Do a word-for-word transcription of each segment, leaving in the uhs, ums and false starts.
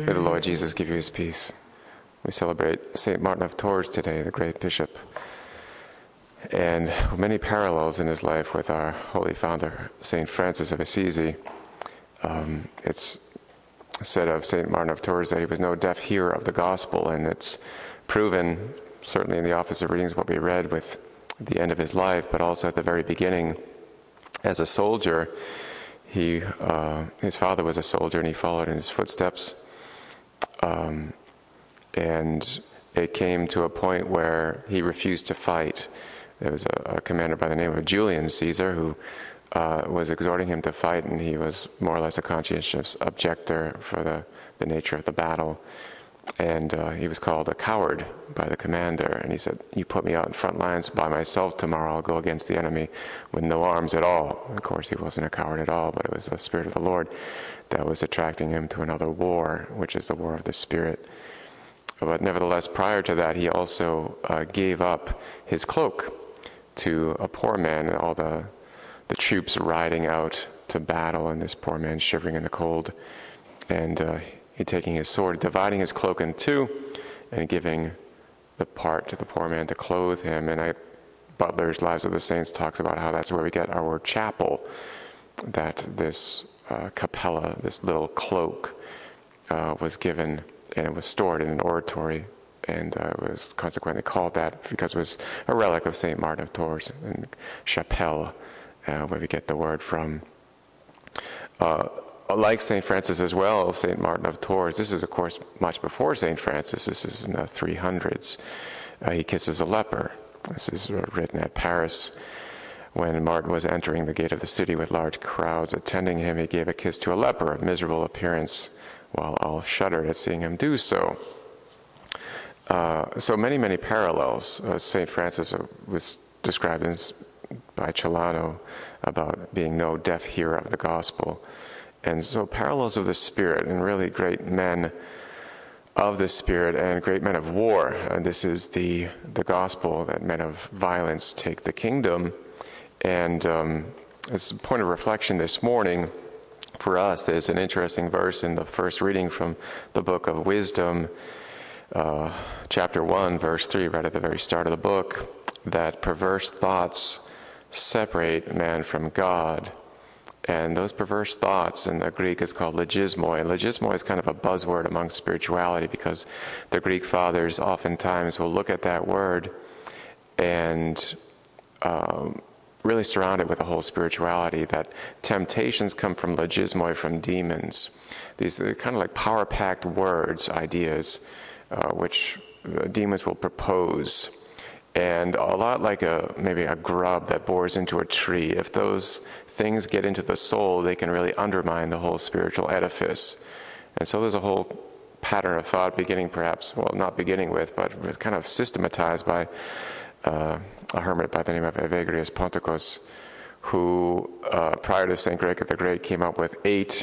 May the Lord Jesus give you his peace. We celebrate Saint Martin of Tours today, the great bishop, and many parallels in his life with our Holy Founder, Saint Francis of Assisi. Um, it's said of Saint Martin of Tours that he was no deaf hearer of the gospel, and it's proven, certainly in the Office of Readings, what we read with the end of his life, but also at the very beginning. As a soldier, he uh, his father was a soldier, and he followed in his footsteps. Um, and it came to a point where he refused to fight. There was a, a commander by the name of Julian Caesar who uh, was exhorting him to fight, and he was more or less a conscientious objector for the, the nature of the battle. And uh, he was called a coward by the commander, and he said, "You put me out in front lines by myself tomorrow, I'll go against the enemy with no arms at all." Of course, he wasn't a coward at all, but it was the Spirit of the Lord that was attracting him to another war, which is the war of the Spirit. But nevertheless, prior to that, he also uh, gave up his cloak to a poor man, and all the, the troops riding out to battle, and this poor man shivering in the cold. And uh, he taking his sword, dividing his cloak in two, and giving the part to the poor man to clothe him. And I, Butler's Lives of the Saints talks about how that's where we get our word chapel, that this uh, capella, this little cloak, uh, was given, and it was stored in an oratory, and uh, was consequently called that because it was a relic of Saint Martin of Tours, and chapelle, uh, where we get the word from. Uh, Like Saint Francis as well, Saint Martin of Tours, this is of course much before Saint Francis, this is in the three hundreds. Uh, he kisses a leper. This is written at Paris. When Martin was entering the gate of the city with large crowds attending him, he gave a kiss to a leper of miserable appearance, while all shuddered at seeing him do so. Uh, so many, many parallels. Uh, Saint Francis was described as, by Celano about being no deaf hearer of the gospel. And so parallels of the Spirit, and really great men of the Spirit and great men of war. And this is the, the gospel, that men of violence take the kingdom. And um, as a point of reflection this morning, for us, there's an interesting verse in the first reading from the book of Wisdom, uh, chapter one, verse three, right at the very start of the book, that perverse thoughts separate man from God. And those perverse thoughts, in the Greek, is called logismoi. And logismoi is kind of a buzzword among spirituality, because the Greek fathers oftentimes will look at that word and um, really surround it with a whole spirituality, that temptations come from logismoi, from demons. These are kind of like power-packed words, ideas, uh, which the demons will propose. And a lot like a maybe a grub that bores into a tree. If those things get into the soul, they can really undermine the whole spiritual edifice. And so there's a whole pattern of thought beginning perhaps, well, not beginning with, but kind of systematized by uh, a hermit by the name of Evagrius Ponticus, who uh, prior to Saint Gregor the Great came up with eight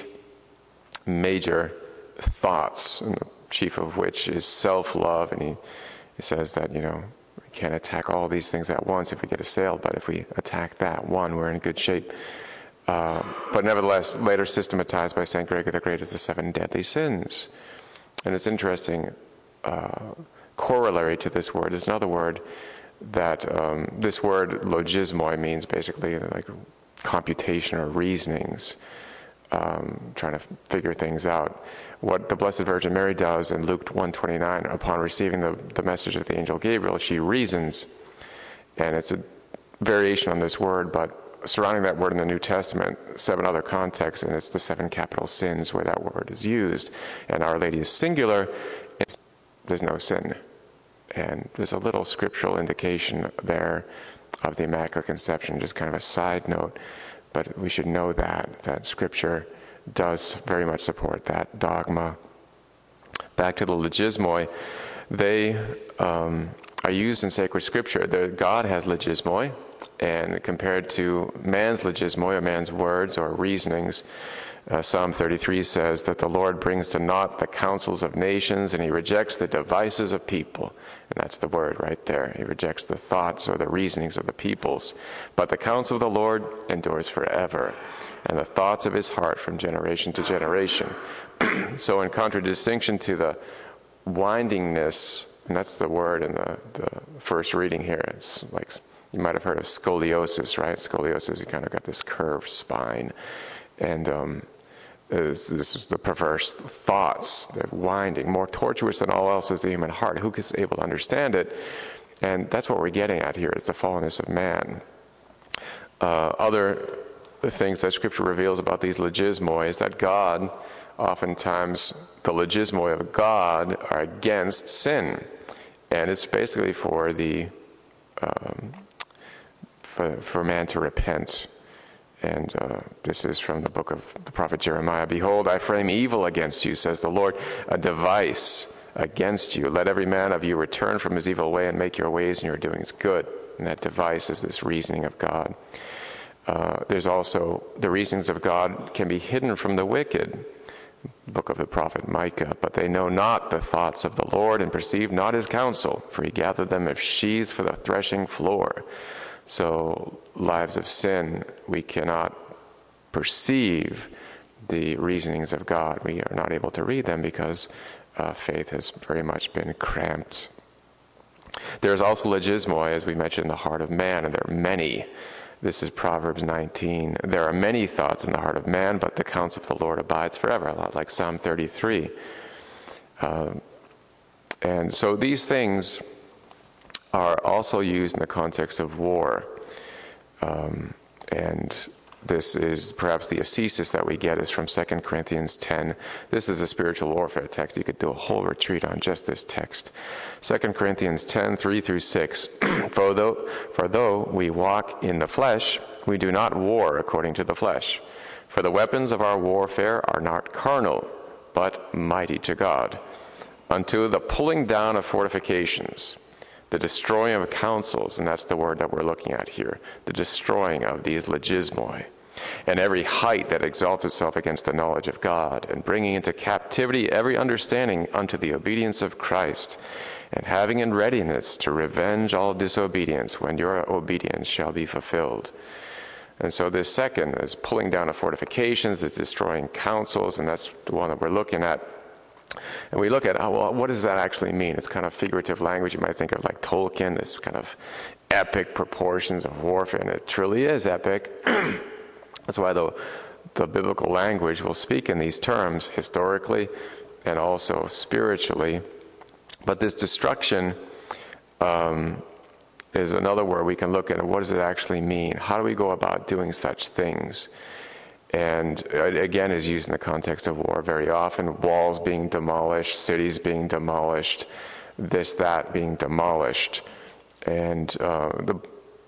major thoughts, and the chief of which is self-love. And he, he says that, you know, we can't attack all these things at once if we get assailed, but if we attack that one, we're in good shape. Uh, but nevertheless, later systematized by Saint Gregor the Great as the seven deadly sins. And it's interesting, uh, corollary to this word is another word that um, this word logismoi means basically like computation or reasonings, um, trying to figure things out. What the Blessed Virgin Mary does in Luke one twenty-nine, upon receiving the, the message of the angel Gabriel, she reasons. And it's a variation on this word, but surrounding that word in the New Testament, seven other contexts, and it's the seven capital sins where that word is used. And Our Lady is singular, it's, there's no sin. And there's a little scriptural indication there of the Immaculate Conception, just kind of a side note. But we should know that, that Scripture does very much support that dogma. Back to the logismoi, they um, are used in sacred Scripture. The, God has logismoi, and compared to man's logismoi, or man's words or reasonings, Uh, Psalm thirty-three says that the Lord brings to naught the counsels of nations, and he rejects the devices of people. And that's the word right there. He rejects the thoughts or the reasonings of the peoples. But the counsel of the Lord endures forever, and the thoughts of his heart from generation to generation. So in contradistinction to the windingness, and that's the word in the, the first reading here, it's like, you might have heard of scoliosis, right? Scoliosis, you kind of got this curved spine. And um, this, this is the perverse thoughts, the winding. More tortuous than all else is the human heart. Who is able to understand it? And that's what we're getting at here, is the fallenness of man. Uh, other things that Scripture reveals about these logismoi is that God, oftentimes, the logismoi of God are against sin. And it's basically for the um, for, for man to repent. And uh, this is from the book of the prophet Jeremiah. Behold, I frame evil against you, says the Lord, a device against you. Let every man of you return from his evil way and make your ways and your doings good. And that device is this reasoning of God. Uh, there's also the reasonings of God can be hidden from the wicked. Book of the prophet Micah. But they know not the thoughts of the Lord, and perceive not his counsel, for he gathered them as sheaves for the threshing floor. So lives of sin, we cannot perceive the reasonings of God. We are not able to read them because uh, faith has very much been cramped. There's also logismoi, as we mentioned, in the heart of man, and there are many. This is Proverbs nineteen. There are many thoughts in the heart of man, but the counsel of the Lord abides forever, a lot like Psalm thirty-three. Uh, and so these things are also used in the context of war. Um, and this is perhaps the ascesis that we get is from Second Corinthians ten. This is a spiritual warfare text. You could do a whole retreat on just this text. Second Corinthians ten, three through six. For though, for though we walk in the flesh, we do not war according to the flesh. For the weapons of our warfare are not carnal, but mighty to God, unto the pulling down of fortifications, the destroying of counsels, and that's the word that we're looking at here, the destroying of these logismoi, and every height that exalts itself against the knowledge of God, and bringing into captivity every understanding unto the obedience of Christ, and having in readiness to revenge all disobedience when your obedience shall be fulfilled. And so this second is pulling down of fortifications, is destroying counsels, and that's the one that we're looking at. And we look at, oh, well, what does that actually mean? It's kind of figurative language. You might think of like Tolkien, this kind of epic proportions of warfare, and it truly is epic. That's why the, the biblical language will speak in these terms, historically and also spiritually. But this destruction um, is another word we can look at. What does it actually mean? How do we go about doing such things? And it, again, is used in the context of war very often. Walls being demolished, cities being demolished, this, that being demolished. And uh, the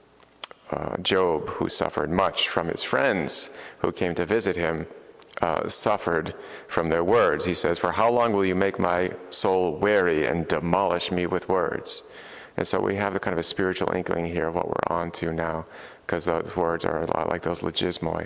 uh, Job, who suffered much from his friends who came to visit him, uh, suffered from their words. He says, "For how long will you make my soul weary and demolish me with words?" And so we have the kind of a spiritual inkling here of what we're on to now, because those words are a lot like those logismoi.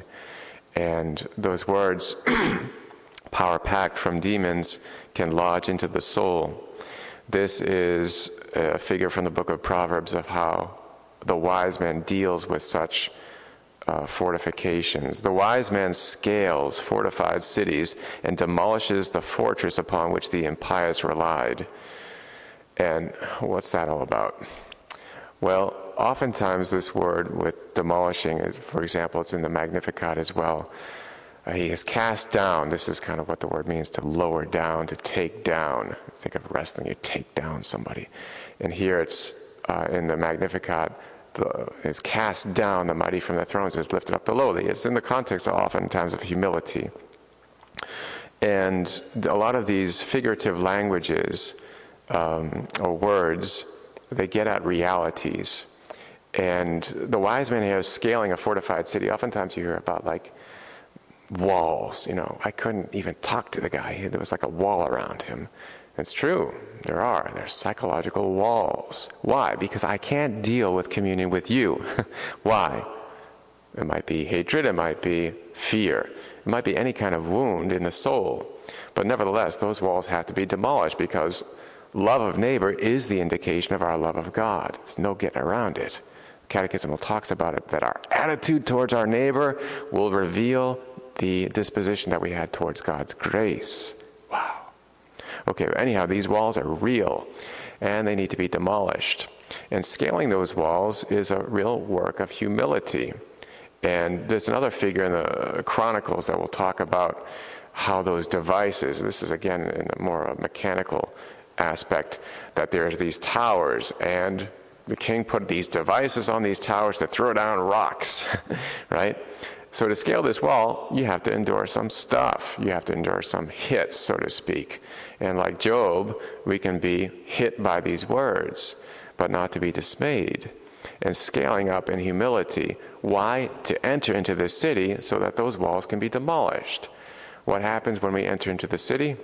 And those words, power-packed from demons, can lodge into the soul. This is a figure from the book of Proverbs of how the wise man deals with such uh, fortifications. The wise man scales fortified cities and demolishes the fortress upon which the impious relied. And what's that all about? Well, oftentimes this word with demolishing, for example, it's in the Magnificat as well. Uh, he is cast down. This is kind of what the word means, to lower down, to take down. Think of wrestling, you take down somebody. And here it's uh, in the Magnificat, the, is cast down the mighty from the thrones, is lifted up the lowly. It's in the context oftentimes of humility. And a lot of these figurative languages um, or words, they get at realities. And the wise man here is scaling a fortified city. Oftentimes you hear about like walls, you know, I couldn't even talk to the guy. There was like a wall around him. It's true, there are. There's psychological walls. Why? Because I can't deal with communion with you. Why? It might be hatred, it might be fear. It might be any kind of wound in the soul. But nevertheless, those walls have to be demolished, because love of neighbor is the indication of our love of God. There's no getting around it. Catechism talks about it, that our attitude towards our neighbor will reveal the disposition that we had towards God's grace. Wow. Okay, but anyhow, these walls are real, and they need to be demolished. And scaling those walls is a real work of humility. And there's another figure in the Chronicles that will talk about how those devices, this is again in a more mechanical aspect, that there's these towers, and the king put these devices on these towers to throw down rocks, right? So to scale this wall, you have to endure some stuff. You have to endure some hits, so to speak. And like Job, we can be hit by these words, but not to be dismayed. And scaling up in humility. Why? To enter into the city so that those walls can be demolished. What happens when we enter into the city?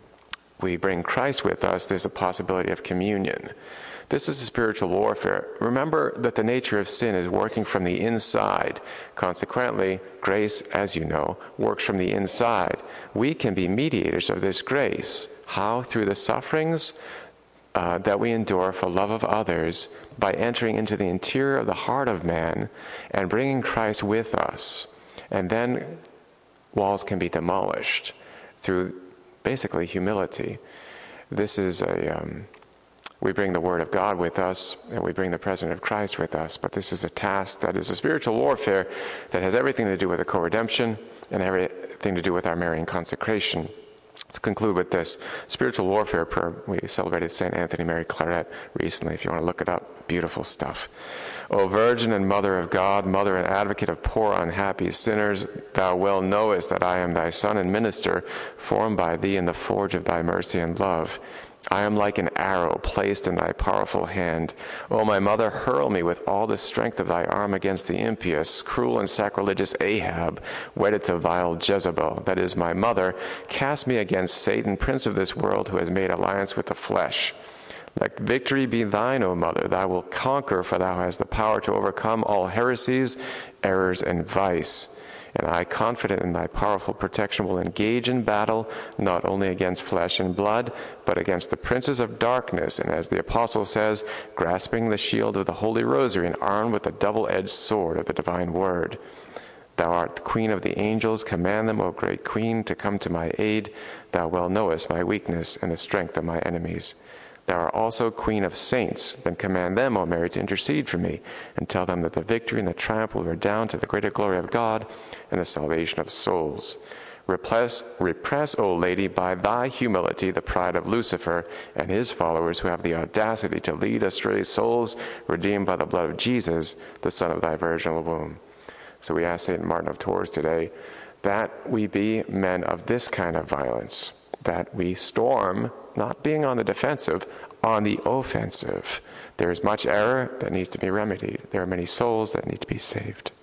We bring Christ with us. There's a possibility of communion. This is a spiritual warfare. Remember that the nature of sin is working from the inside. Consequently, grace, as you know, works from the inside. We can be mediators of this grace. How? Through the sufferings uh, that we endure for love of others, by entering into the interior of the heart of man and bringing Christ with us. And then walls can be demolished through basically humility. This is a... Um, We bring the Word of God with us, and we bring the presence of Christ with us. But this is a task that is a spiritual warfare that has everything to do with the co-redemption and everything to do with our Marian consecration. To conclude with this, spiritual warfare prayer, we celebrated Saint Anthony Mary Claret recently, if you want to look it up. Beautiful stuff. O Virgin and Mother of God, Mother and Advocate of poor unhappy sinners, thou well knowest that I am thy Son and minister, formed by thee in the forge of thy mercy and love. I am like an arrow placed in thy powerful hand. O my mother, hurl me with all the strength of thy arm against the impious, cruel and sacrilegious Ahab, wedded to vile Jezebel, that is my mother. Cast me against Satan, prince of this world, who has made alliance with the flesh. Let victory be thine, O mother. Thou wilt conquer, for thou hast the power to overcome all heresies, errors, and vice. And I, confident in thy powerful protection, will engage in battle, not only against flesh and blood, but against the princes of darkness, and as the apostle says, grasping the shield of the Holy Rosary and armed with the double-edged sword of the divine word. Thou art the queen of the angels. Command them, O great queen, to come to my aid. Thou well knowest my weakness and the strength of my enemies. Thou art also queen of saints. Then command them, O Mary, to intercede for me, and tell them that the victory and the triumph will redound to the greater glory of God and the salvation of souls. Repress, repress, O Lady, by thy humility, the pride of Lucifer and his followers, who have the audacity to lead astray souls redeemed by the blood of Jesus, the Son of thy virginal womb. So we ask Saint Martin of Tours today that we be men of this kind of violence, that we storm, not being on the defensive, on the offensive. There is much error that needs to be remedied. There are many souls that need to be saved.